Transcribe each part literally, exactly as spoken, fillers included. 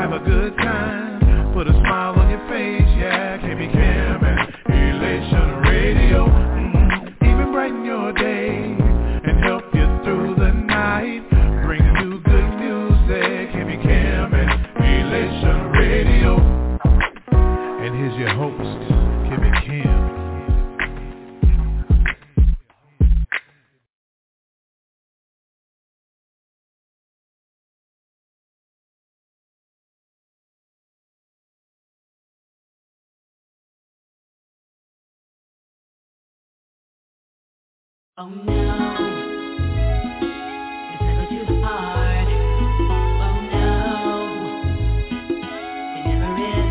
have a good time. Put a smile on your face, yeah. K B Cam and Elation Radio. Mm-hmm. Even brighten your day and help you through the night. Bring you good music. K B Cam and Elation Radio. And here's your host, K B Cam. Oh no, it's never too hard. Oh no, it never is.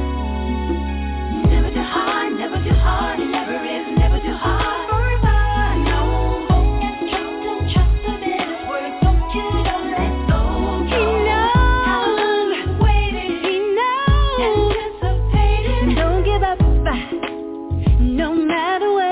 Never too hard, never too hard, it never is, never too hard. Forever, no. Trust and trust a bit of work, don't you don't let go. He knows how long you waited. He knows anticipated. Don't give up, no matter what.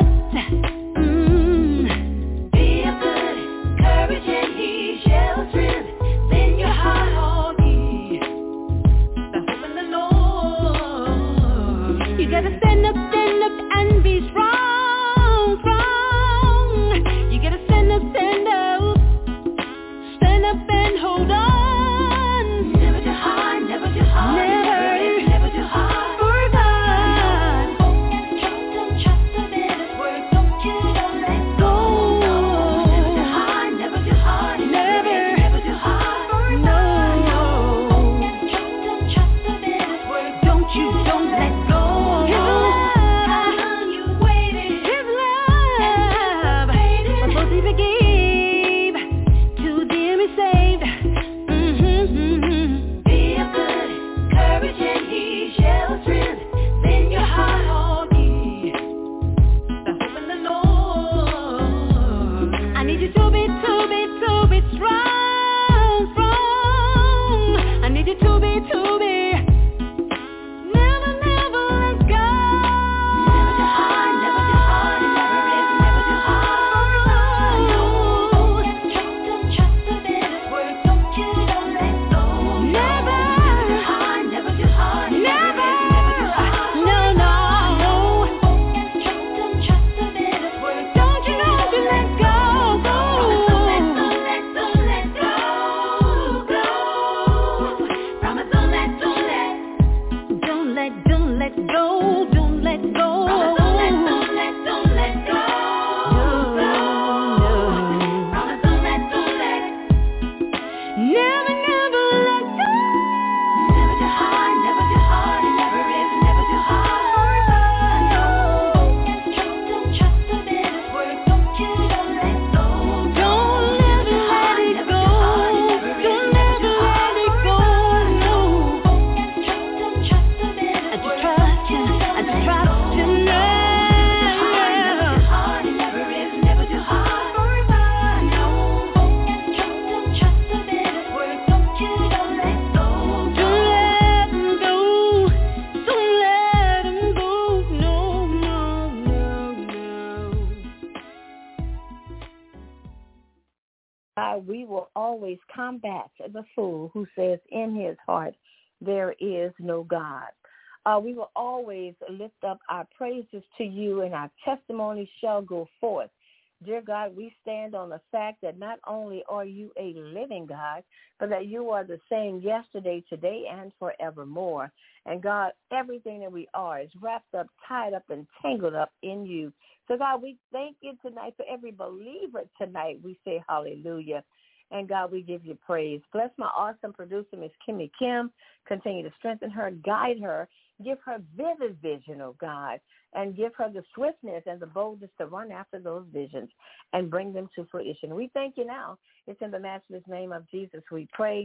We will always combat the fool who says in his heart there is no God. Uh, we will always lift up our praises to you, and our testimony shall go forth. Dear God, we stand on the fact that not only are you a living God, but that you are the same yesterday, today, and forevermore. And God, everything that we are is wrapped up, tied up, and tangled up in you. So God, we thank you tonight for every believer tonight. We say hallelujah. And God, we give you praise. Bless my awesome producer, Miss Kimmy Kim. Continue to strengthen her, guide her, give her vivid vision, oh God, and give her the swiftness and the boldness to run after those visions and bring them to fruition. We thank you now. It's in the matchless name of Jesus we pray.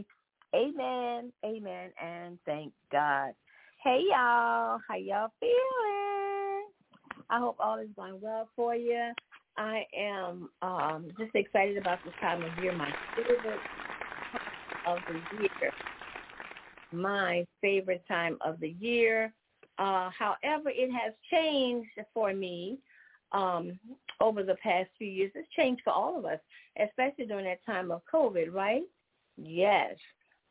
Amen, amen, and thank God. Hey, y'all. How y'all feeling? I hope all is going well for you. I am um, just excited about this time of year, my favorite time of the year. My favorite time of the year. Uh, however, it has changed for me um, over the past few years. It's changed for all of us, especially during that time of COVID, right? Yes.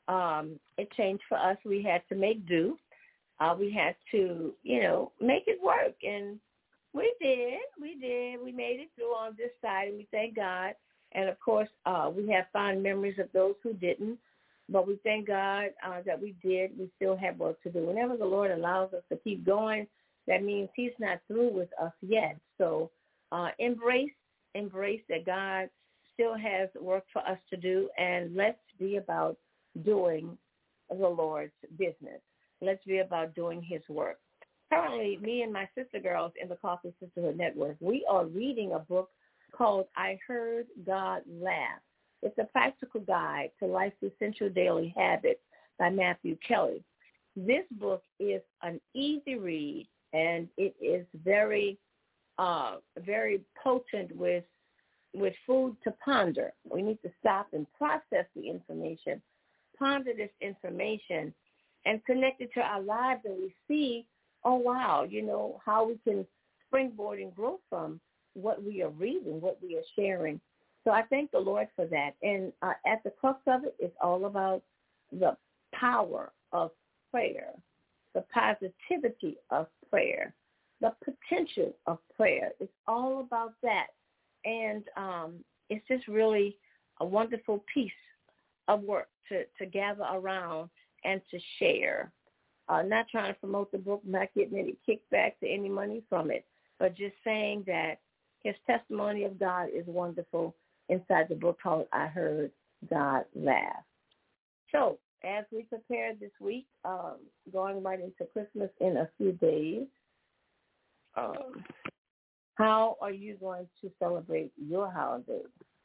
um, it changed for us. We had to make do. Uh, we had to, you know, make it work. And we did. We did. We made it through on this side, and we thank God. And, of course, uh, we have fond memories of those who didn't. But we thank God uh, that we did. We still have work to do. Whenever the Lord allows us to keep going, that means he's not through with us yet. So uh, embrace, embrace that God still has work for us to do, and let's be about doing the Lord's business. Let's be about doing his work. Currently, me and my sister girls in the Coffee Sisterhood Network, we are reading a book called I Heard God Laugh. It's a practical guide to life's essential daily habits by Matthew Kelly. This book is an easy read, and it is very, uh, very potent with with food to ponder. We need to stop and process the information, ponder this information, and connect it to our lives, and we see, oh, wow, you know, how we can springboard and grow from what we are reading, what we are sharing. So I thank the Lord for that. And uh, at the crux of it, it's all about the power of prayer, the positivity of prayer, the potential of prayer. It's all about that. And um, it's just really a wonderful piece of work to, to gather around and to share. Uh, not trying to promote the book, not getting any kickbacks or any money from it, but just saying that his testimony of God is wonderful inside the book called I Heard God Laugh. So as we prepare this week, um, going right into Christmas in a few days, um, how are you going to celebrate your holiday?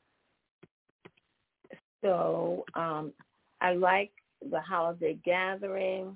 So um, I like the holiday gathering.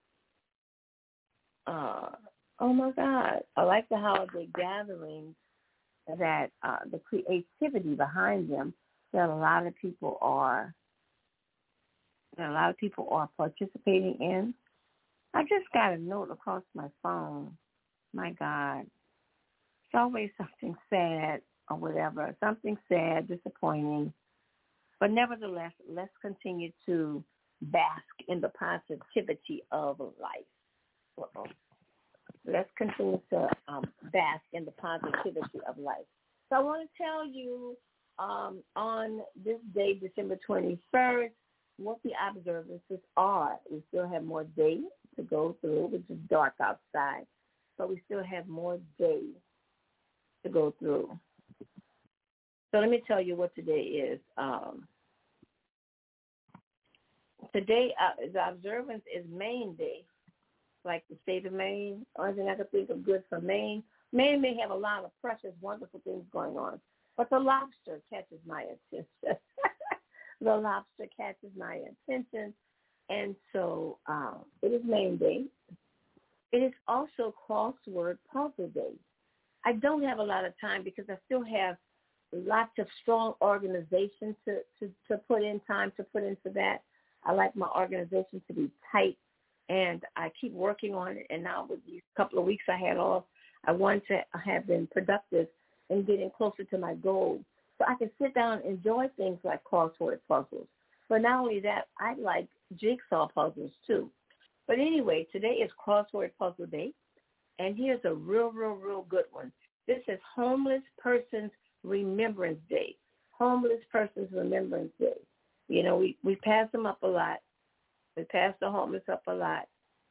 Uh, oh, my God. I like the holiday gatherings that uh, the creativity behind them that a lot of people are that a lot of people are participating in. I just got a note across my phone. My God. It's always something sad or whatever, something sad, disappointing. But nevertheless, let's continue to bask in the positivity of life. Uh-oh. Let's continue to um, bask in the positivity of life. So I want to tell you um, on this day, December twenty-first, what the observances are. We still have more days to go through, which is dark outside, but we still have more days to go through. So let me tell you what today is. Um, today, uh, the observance is Maine Day, like the state of Maine. Only thing I can think of good for Maine. Maine may have a lot of precious, wonderful things going on, but the lobster catches my attention. The lobster catches my attention, and so uh, it is Maine Day. It is also Crossword Puzzle Day. I don't have a lot of time because I still have lots of strong organization to, to, to put in time to put into that. I like my organization to be tight, and I keep working on it. And now with these couple of weeks I had off, I want to have been productive and getting closer to my goal. So I can sit down and enjoy things like crossword puzzles. But not only that, I like jigsaw puzzles too. But anyway, today is Crossword Puzzle Day. And here's a real, real, real good one. This is Homeless Persons Remembrance Day. Homeless Persons Remembrance Day. You know, we, we pass them up a lot. We pass the homeless up a lot.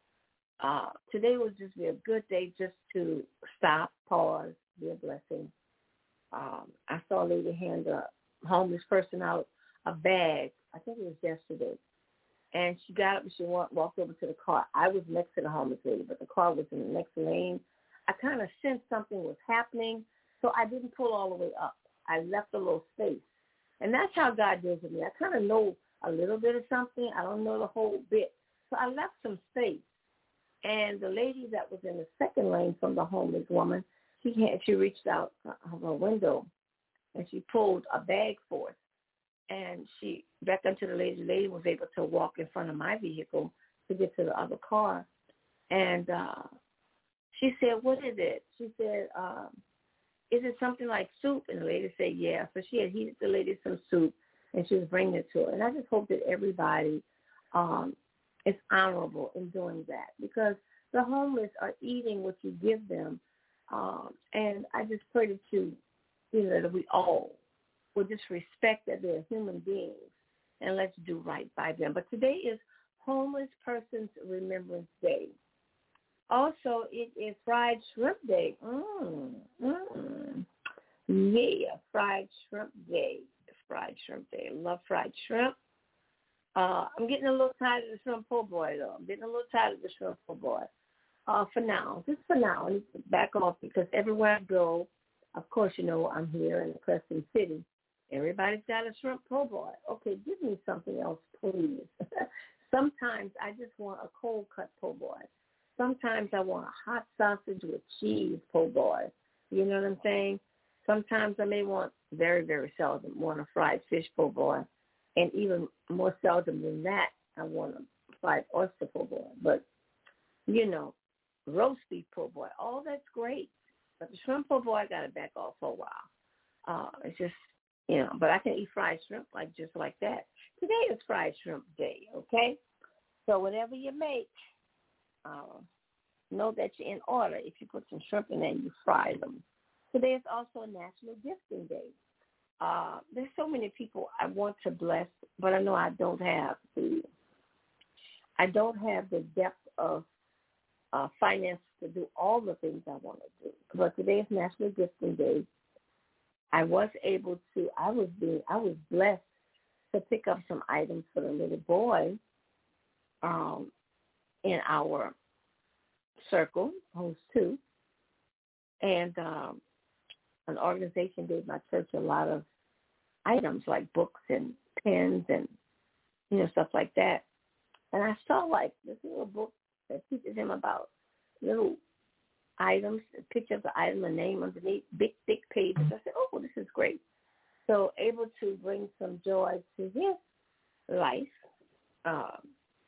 Uh, today would just be a good day just to stop, pause, be a blessing. Um, I saw a lady hand a homeless person out a bag. I think it was yesterday. And she got up and she walked, walked over to the car. I was next to the homeless lady, but the car was in the next lane. I kind of sensed something was happening, so I didn't pull all the way up. I left a little space. And that's how God deals with me. I kind of know a little bit of something. I don't know the whole bit. So I left some space. And the lady that was in the second lane from the homeless woman, she had, she reached out of her window, and she pulled a bag forth. And she beckoned to the lady. The lady was able to walk in front of my vehicle to get to the other car. And uh, she said, what is it? She said, um, is it something like soup? And the lady said, yeah. So she had heated the lady some soup, and she was bringing it to her. And I just hope that everybody um, it's honorable in doing that because the homeless are eating what you give them. Um, and I just pray that you, you know, that we all will just respect that they're human beings and let's do right by them. But today is Homeless Persons Remembrance Day. Also, it is Fried Shrimp Day. Mm, mm. Yeah, Fried Shrimp Day. Fried Shrimp Day. I love fried shrimp. Uh, I'm getting a little tired of the shrimp po' boy, though. I'm getting a little tired of the shrimp po' boy. Uh, for now, just for now, I need to back off because everywhere I go, of course, you know, I'm here in the Crescent City. Everybody's got a shrimp po' boy. Okay, give me something else, please. Sometimes I just want a cold cut po' boy. Sometimes I want a hot sausage with cheese po' boy. You know what I'm saying? Sometimes I may want, very, very seldom, want a fried fish po' boy. And even more seldom than that, I want a fried oyster po' boy. But, you know, roast beef po' boy, all that's great. But the shrimp po' boy, I got to back off for a while. Uh, it's just, you know, but I can eat fried shrimp like just like that. Today is Fried Shrimp Day, okay? So whatever you make, uh, know that you're in order. If you put some shrimp in there and you fry them. Today is also National Gifting Day. Uh, there's so many people I want to bless, but I know I don't have the, I don't have the depth of uh, finance to do all the things I want to do. But today is National Gifting Day. I was able to, I was being, I was blessed to pick up some items for the little boy um, in our circle, host two. And um, an organization gave my church a lot of items like books and pens and, you know, stuff like that. And I saw like this little book that teaches him about little items, a picture of the item, a name underneath, big, thick pages. I said, oh, this is great. So able to bring some joy to his life. Um,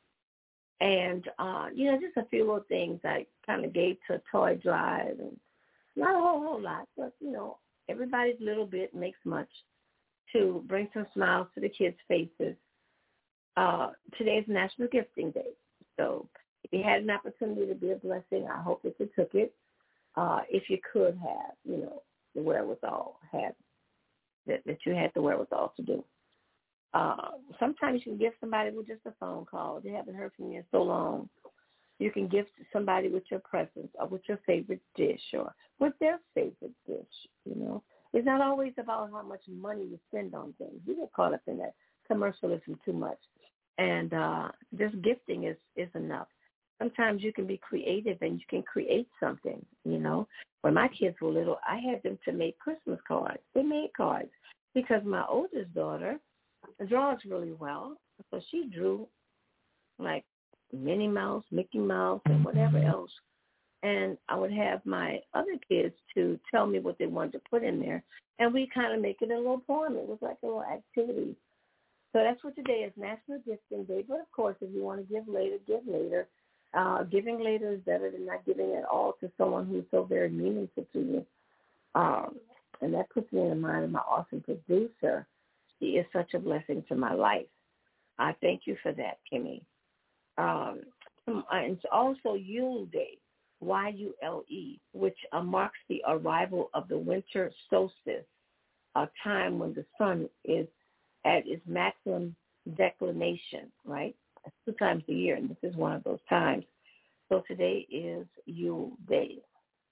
and, uh, you know, just a few little things I kind of gave to a toy drive and not a whole, whole lot, but, you know, everybody's little bit makes much to bring some smiles to the kids' faces. Uh, today is National Gifting Day. So if you had an opportunity to be a blessing, I hope that you took it. Uh, if you could have, you know, the wherewithal, have that, that you had the wherewithal to do. Uh, sometimes you can give somebody with just a phone call. They haven't heard from you in so long. You can gift somebody with your presence or with your favorite dish or with their favorite dish, you know. It's not always about how much money you spend on things. You get caught up in that commercialism too much. And uh, just gifting is, is enough. Sometimes you can be creative and you can create something, you know. When my kids were little, I had them to make Christmas cards. They made cards because my oldest daughter draws really well. So she drew like Minnie Mouse, Mickey Mouse, and whatever else. And I would have my other kids to tell me what they wanted to put in there. And we kind of make it a little poem. It was like a little activity. So that's what today is, National Gifting Day. But, of course, if you want to give later, give later. Uh, giving later is better than not giving at all to someone who's so very meaningful to you. Um, and that puts me in the mind of my awesome producer. She is such a blessing to my life. I thank you for that, Kimmy. Um, and it's also Yule Day, Y U L E, which uh, marks the arrival of the winter solstice, a time when the sun is at its maximum declination, right? That's two times a year, and this is one of those times. So today is Yule Day.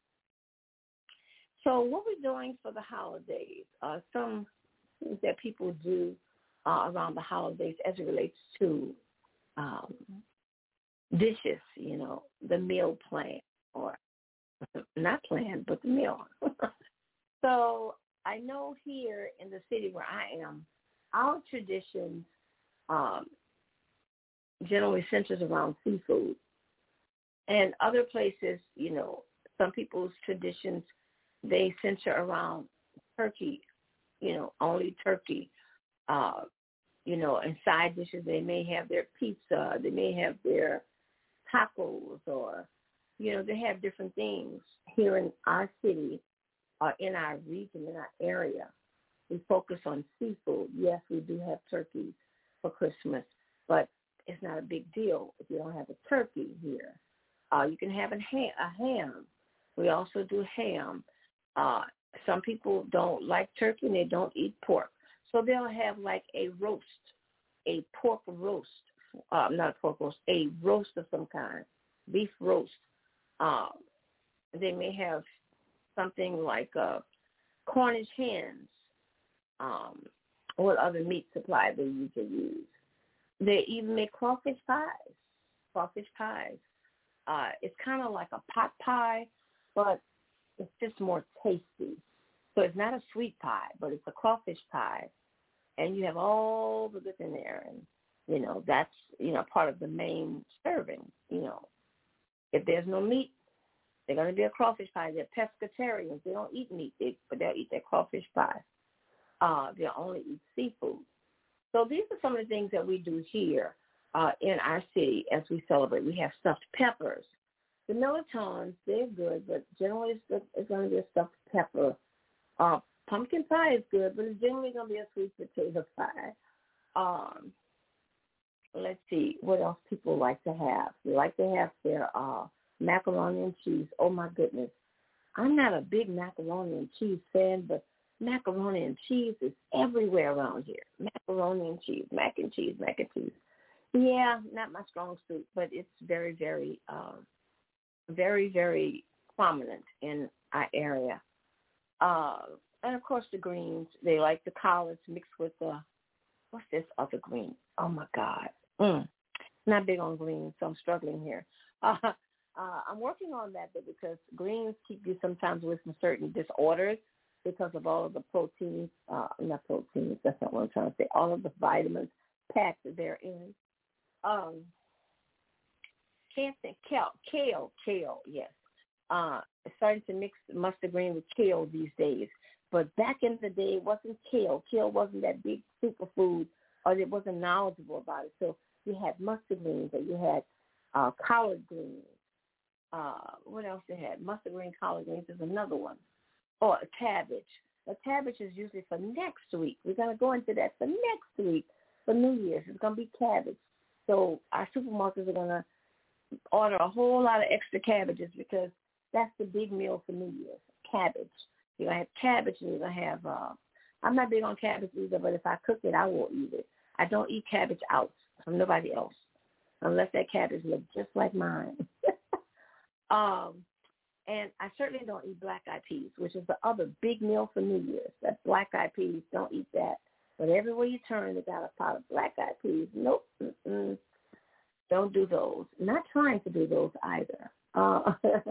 So what we're doing for the holidays, uh, some things that people do uh, around the holidays as it relates to um, dishes, you know, the meal plan, or not plan, but the meal. So I know here in the city where I am, our traditions um, generally centers around seafood. And other places, you know, some people's traditions, they center around turkey, you know, only turkey. Uh, you know, and side dishes, they may have their pizza, they may have their tacos, or, you know, they have different things. Here in our city, or in our region, in our area, we focus on seafood. Yes, we do have turkey for Christmas, but it's not a big deal if you don't have a turkey here. Uh, you can have a ham, a ham. We also do ham. Uh, some people don't like turkey and they don't eat pork. So they'll have like a roast, a pork roast, uh, not a pork roast, a roast of some kind, beef roast. Um, they may have something like uh, Cornish hens. Um, what other meat supply they usually use. They even make crawfish pies, crawfish pies. Uh, it's kind of like a pot pie, but it's just more tasty. So it's not a sweet pie, but it's a crawfish pie. And you have all the goods in there. And, you know, that's, you know, part of the main serving, you know. If there's no meat, they're going to be a crawfish pie. They're pescatarians. They don't eat meat, they, but they'll eat their crawfish pie. Uh, they'll only eat seafood. So these are some of the things that we do here uh, in our city as we celebrate. We have stuffed peppers. The Millertons, they're good, but generally it's, it's going to be a stuffed pepper. Uh, pumpkin pie is good, but it's generally going to be a sweet potato pie. Um, let's see, what else people like to have. They like to have their uh, macaroni and cheese. Oh, my goodness. I'm not a big macaroni and cheese fan, but macaroni and cheese is everywhere around here. Macaroni and cheese, mac and cheese, mac and cheese. Yeah, not my strong suit, but it's very, very, uh, very, very prominent in our area. Uh, and, of course, the greens. They like the collards mixed with the, what's this other green? Oh, my God. Mm. Not big on greens, so I'm struggling here. Uh, uh, I'm working on that because greens keep you sometimes with some certain disorders because of all of the proteins, uh, not proteins, that's not what I'm trying to say, all of the vitamins packed therein. Um, can't think, kale, kale, kale, yes. Uh, starting to mix mustard green with kale these days. But back in the day, it wasn't kale. Kale wasn't that big superfood, or it wasn't knowledgeable about it. So you had mustard greens, or you had uh, collard greens. Uh, what else they had? Mustard green, collard greens is another one. Or a cabbage. The cabbage is usually for next week. We're going to go into that for next week, for New Year's. It's going to be cabbage. So our supermarkets are going to order a whole lot of extra cabbages because that's the big meal for New Year's, cabbage. You're going to have cabbage and you're going to have, uh, I'm not big on cabbage either, but if I cook it, I will eat it. I don't eat cabbage out from nobody else unless that cabbage looks just like mine. um, and I certainly don't eat black-eyed peas, which is the other big meal for New Year's. That black-eyed peas, don't eat that. But everywhere you turn, they got a pot of black-eyed peas. Nope, mm-mm. Don't do those. Not trying to do those either. Uh,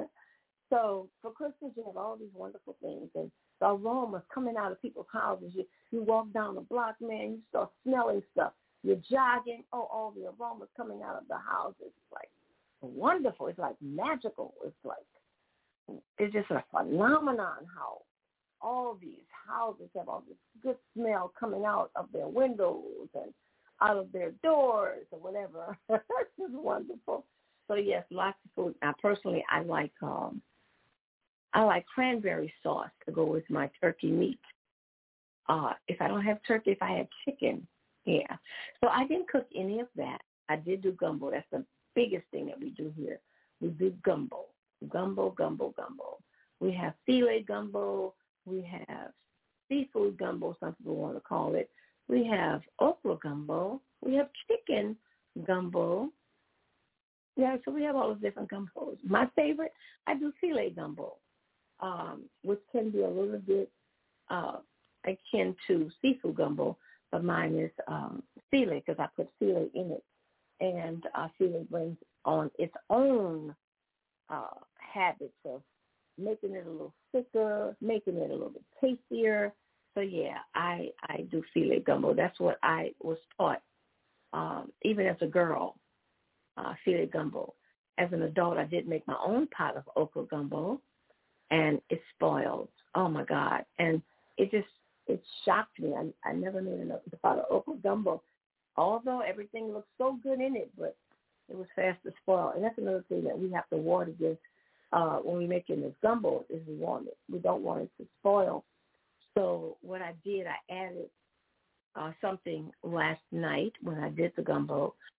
so for Christmas, you have all these wonderful things, and the aromas coming out of people's houses. You you walk down the block, man, you start smelling stuff. You're jogging. Oh, all the aromas coming out of the houses. It's like wonderful. It's like magical. It's like, it's just a phenomenon how all these houses have all this good smell coming out of their windows and out of their doors or whatever. It's just wonderful. So yes, lots of food. Now, personally, I like um, I like cranberry sauce to go with my turkey meat. Uh, if I don't have turkey, if I have chicken, yeah. So I didn't cook any of that. I did do gumbo. That's the biggest thing that we do here. We do gumbo, gumbo, gumbo, gumbo. We have filet gumbo. We have seafood gumbo, some people want to call it. We have okra gumbo. We have chicken gumbo. Yeah, so we have all those different gumbos. My favorite, I do filet gumbo, um, which can be a little bit uh, akin to seafood gumbo, but mine is um, filet because I put filet in it. And uh, filet brings on its own uh, habits of making it a little thicker, making it a little bit tastier. So, yeah, I, I do filet gumbo. That's what I was taught, um, even as a girl, uh, filet gumbo. As an adult, I did make my own pot of okra gumbo, and it spoiled. Oh, my God. And it just, it shocked me. I, I never made another pot of okra gumbo, although everything looked so good in it, but it was fast to spoil. And that's another thing that we have to ward against uh, when we make it this gumbo is we want it. We don't want it to spoil. So what I did, I added uh, something last night when I did the gumbo.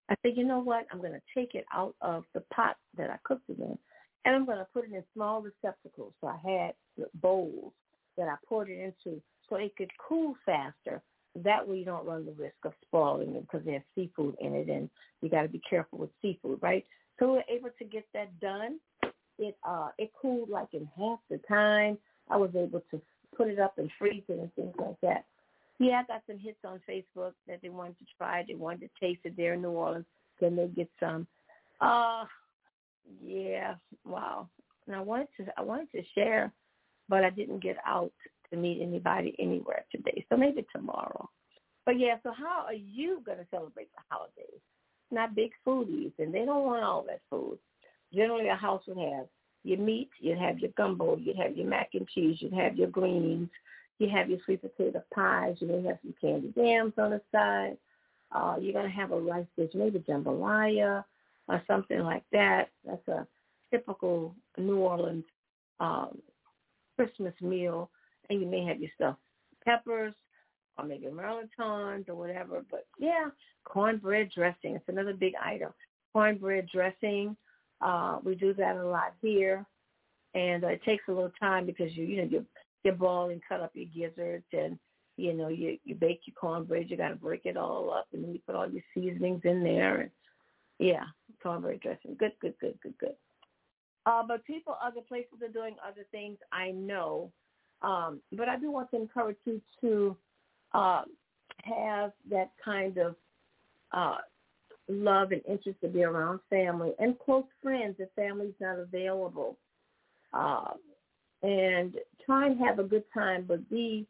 I said, you know what? I'm going to take it out of the pot that I cooked it in, and I'm going to put it in small receptacles. So I had bowls that I poured it into so it could cool faster. That way you don't run the risk of spoiling it because there's seafood in it, and you got to be careful with seafood, right? So we were able to get that done. It uh, it cooled like in half the time. I was able to put it up and freeze it and things like that. Yeah, I got some hits on Facebook that they wanted to try. They wanted to taste it there in New Orleans. Can they get some? Uh, yeah, wow. And I wanted to I wanted to share, but I didn't get out to meet anybody anywhere today. So maybe tomorrow. But yeah, so how are you going to celebrate the holidays? Not big foodies, and they don't want all that food. Generally, a house would have your meat, you'd have your gumbo, you'd have your mac and cheese, you'd have your greens, you have your sweet potato pies, you may have some candy yams on the side. Uh, you're going to have a rice dish, maybe jambalaya or something like that. That's a typical New Orleans um, Christmas meal. And you may have your stuffed peppers or maybe merlotons or whatever. But, yeah, cornbread dressing. It's another big item. Cornbread dressing. Uh, we do that a lot here. And uh, it takes a little time because, you you know, you, you boil and cut up your gizzards and, you know, you, you bake your cornbread. You got to break it all up, and then you put all your seasonings in there. And, yeah, cornbread dressing. Good, good, good, good, good. Uh, but people, other places are doing other things, I know. Um, but I do want to encourage you to uh, have that kind of uh, love and interest to be around family and close friends if family's not available. Uh, and try and have a good time, but be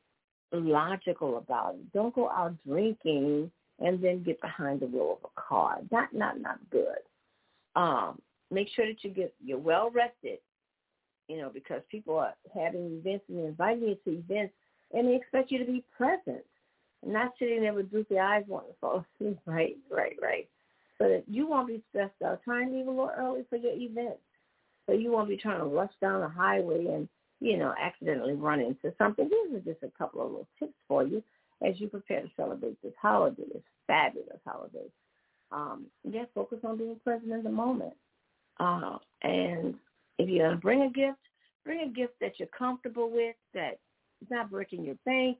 logical about it. Don't go out drinking and then get behind the wheel of a car. Not, not, not good. Um, make sure that you get, you're well rested. You know, because people are having events and inviting you to events, and they expect you to be present, and not sitting there with droopy eyes wanting to fall asleep. Right, right, right. So that you won't be stressed out. Try and leave a little early for your events, so you won't be trying to rush down the highway and, you know, accidentally run into something. These are just a couple of little tips for you as you prepare to celebrate this holiday, this fabulous holiday. Um, yeah, focus on being present in the moment, uh, and if you're going to bring a gift, bring a gift that you're comfortable with, that is not breaking your bank.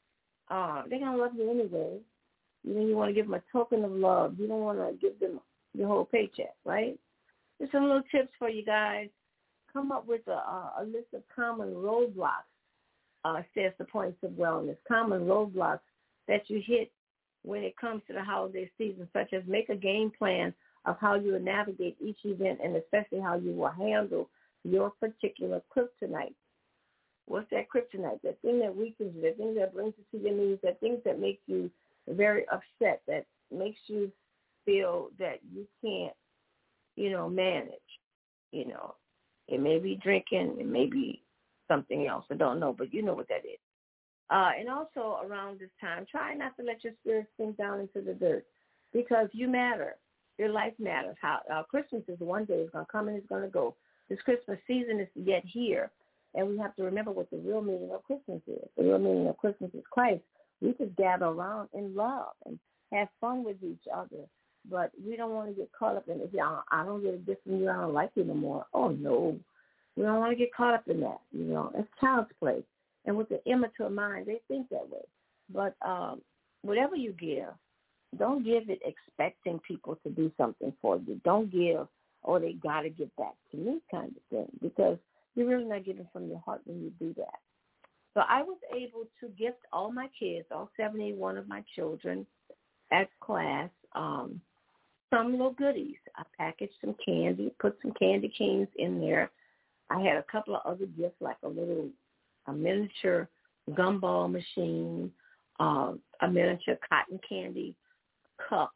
Uh, they're going to love you anyway. You know, you want to give them a token of love. You don't want to give them your whole paycheck, right? Just some little tips for you guys. Come up with a, a list of common roadblocks, uh, says the Points of Wellness, common roadblocks that you hit when it comes to the holiday season, such as make a game plan of how you will navigate each event and especially how you will handle your particular kryptonite. What's that kryptonite? That thing that weakens you, that thing that brings you to your knees, that thing that makes you very upset, that makes you feel that you can't, you know, manage. You know, it may be drinking, it may be something else. I don't know, but you know what that is. Uh, and also around this time, try not to let your spirit sink down into the dirt because you matter. Your life matters. How uh, Christmas is one day. It's going to come and it's going to go. This Christmas season is yet here, and we have to remember what the real meaning of Christmas is. The real meaning of Christmas is Christ. We just gather around in love and have fun with each other, but we don't want to get caught up in it. Yeah, I don't get a gift from you. I don't like you no more. Oh, no. We don't want to get caught up in that. You know, it's child's play. And with the immature mind, they think that way. But um, whatever you give, don't give it expecting people to do something for you. Don't give, oh, they got to give back to me kind of thing, because you're really not giving from your heart when you do that. So I was able to gift all my kids, all seventy-one of my children at class, um, some little goodies. I packaged some candy, put some candy canes in there. I had a couple of other gifts, like a little a miniature gumball machine, uh, a miniature cotton candy cup.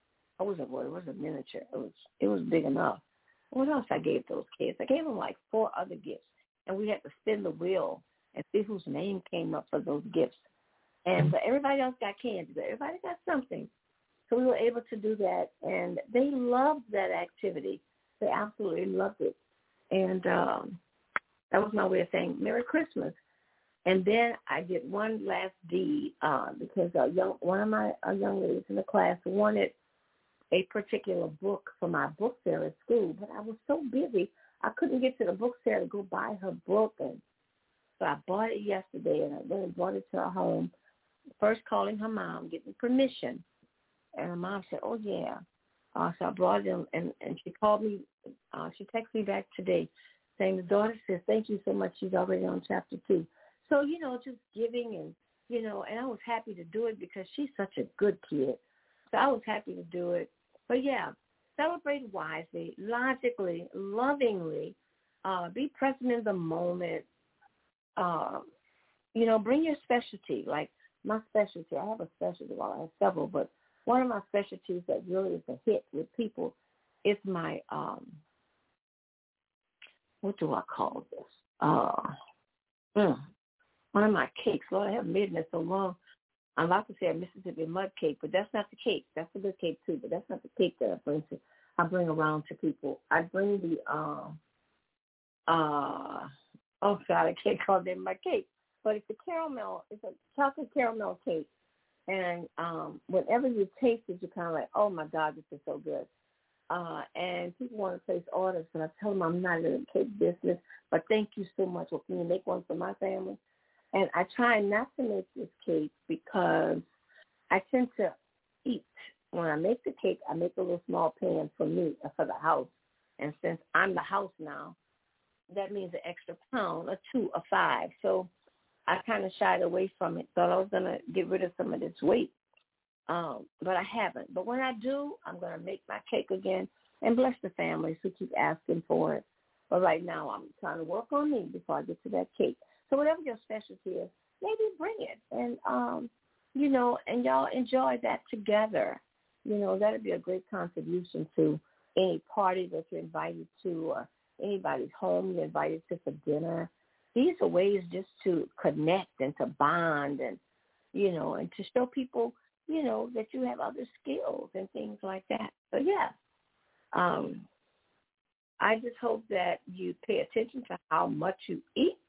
I wasn't worried. It wasn't miniature. It was it was big enough. What else I gave those kids? I gave them like four other gifts, and we had to spin the wheel and see whose name came up for those gifts. And uh, everybody else got candy, but everybody got something. So we were able to do that, and they loved that activity. They absolutely loved it. And um, that was my way of saying Merry Christmas. And then I did one last deed uh, because a young, one of my uh, young ladies in the class wanted a particular book for my book fair at school, but I was so busy I couldn't get to the book fair to go buy her book, and so I bought it yesterday, and I went and brought it to her home, first calling her mom, getting permission, and her mom said, oh, yeah. Uh, so I brought it in, and, and she called me, uh, she texted me back today saying the daughter says, thank you so much, she's already on chapter two. So, you know, just giving and, you know, and I was happy to do it because she's such a good kid. So I was happy to do it. But, yeah, celebrate wisely, logically, lovingly, uh, be present in the moment. Uh, you know, bring your specialty. Like my specialty, I have a specialty, well, I have several, but one of my specialties that really is a hit with people is my, um, what do I call this? Uh, mm, one of my cakes. Lord, I haven't made it so long. I'm about to say a Mississippi mud cake, but that's not the cake. That's a good cake too, but that's not the cake that I bring to. I bring around to people. I bring the uh, uh, oh God, I can't call them my cake, but it's a caramel. It's a chocolate caramel cake, and um, whenever you taste it, you're kind of like, oh my God, this is so good. Uh, and people want to place orders, and I tell them I'm not in the cake business, but thank you so much. Well, can you make one for my family? And I try not to make this cake because I tend to eat. When I make the cake, I make a little small pan for me, for the house. And since I'm the house now, that means an extra pound, a two, a five. So I kind of shied away from it. Thought I was going to get rid of some of this weight, um, but I haven't. But when I do, I'm going to make my cake again and bless the families who keep asking for it. But right now, I'm trying to work on me before I get to that cake. So whatever your specialty is, maybe bring it. And, um, you know, and y'all enjoy that together. You know, that would be a great contribution to any party that you're invited to or anybody's home you're invited to for dinner. These are ways just to connect and to bond and, you know, and to show people, you know, that you have other skills and things like that. So, yeah, um, I just hope that you pay attention to how much you eat.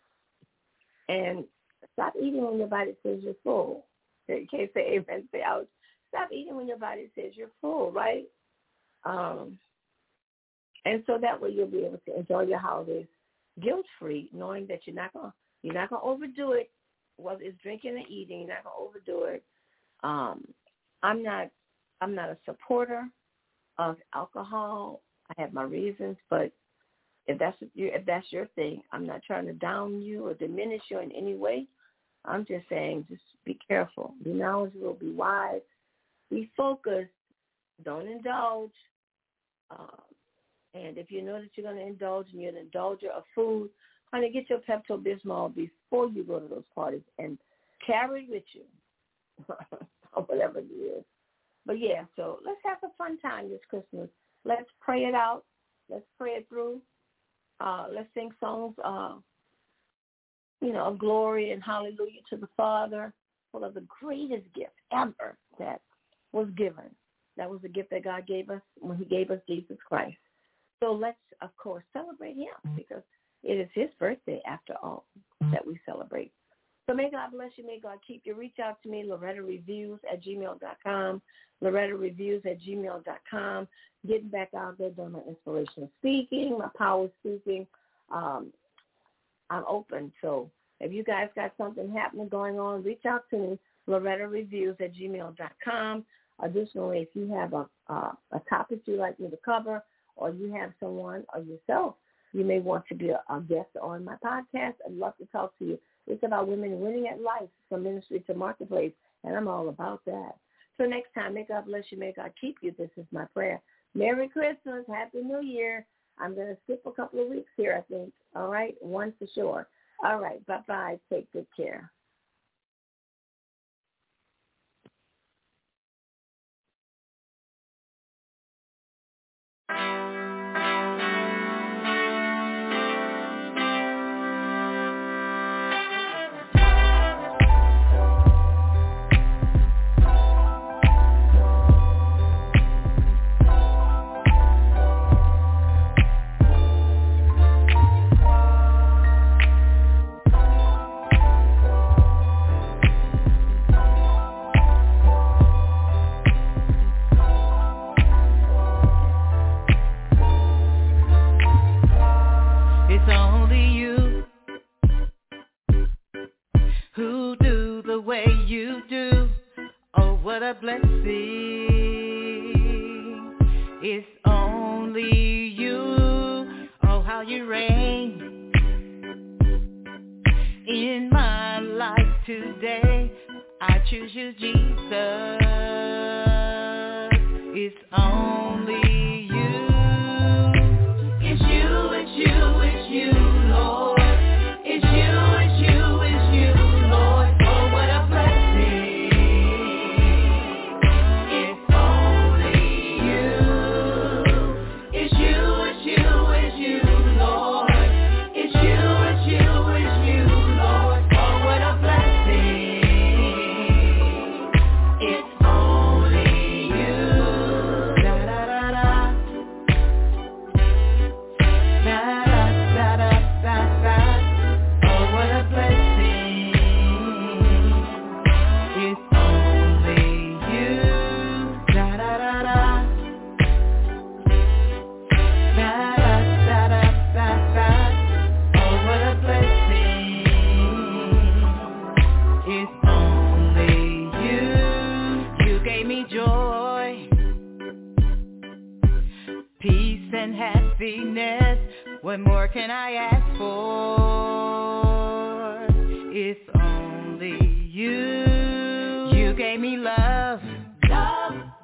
And stop eating when your body says you're full. You can't say amen, say ouch. Stop eating when your body says you're full, right? Um, and so that way you'll be able to enjoy your holidays guilt-free, knowing that you're not gonna you're not gonna overdo it. Whether it's drinking or eating, you're not gonna overdo it. Um, I'm not I'm not a supporter of alcohol. I have my reasons, but If that's your, if that's your thing, I'm not trying to down you or diminish you in any way. I'm just saying just be careful. Be knowledgeable. Be wise. Be focused. Don't indulge. Uh, and if you know that you're going to indulge and you're an indulger of food, honey, get your Pepto-Bismol before you go to those parties and carry it with you or whatever it is. But, yeah, so let's have a fun time this Christmas. Let's pray it out. Let's pray it through. Uh, let's sing songs, uh, you know, of glory and hallelujah to the Father, full of the greatest gift ever that was given. That was the gift that God gave us when he gave us Jesus Christ. So let's, of course, celebrate him because it is his birthday, after all, that we celebrate. So may God bless you. May God keep you. Reach out to me, Loretta Reviews at gmail dot com, Loretta Reviews at gmail dot com. Getting back out there, doing my inspirational speaking, my power speaking. Um, I'm open. So if you guys got something happening going on, reach out to me, Loretta Reviews at gmail dot com. Additionally, if you have a, uh, a topic you'd like me to cover or you have someone or yourself, you may want to be a, a guest on my podcast. I'd love to talk to you. It's about women winning at life from ministry to marketplace, and I'm all about that. So next time, may God bless you. May God keep you. This is my prayer. Merry Christmas. Happy New Year. I'm going to skip a couple of weeks here, I think. All right? One for sure. All right. Bye-bye. Take good care. way you do. Oh, what a blessing. It's only you. Oh, how you reign in my life today. I choose you, Jesus. It's only you. It's you, it's you, it's you, Lord. It's you, it's you, it's you, Lord. Oh, what a blessing. It's only you. It's you, it's you, it's you, Lord. It's you, it's you, it's you, Lord. Oh, what a blessing. It's only you. Da da da da. Da da da da da da. Oh, what a blessing. It's only you. Da da da da. Da da da da da da. Oh, what a blessing. It's only you. You gave me joy, peace and happiness. What more can I ask for? It's only you. You gave me love, love,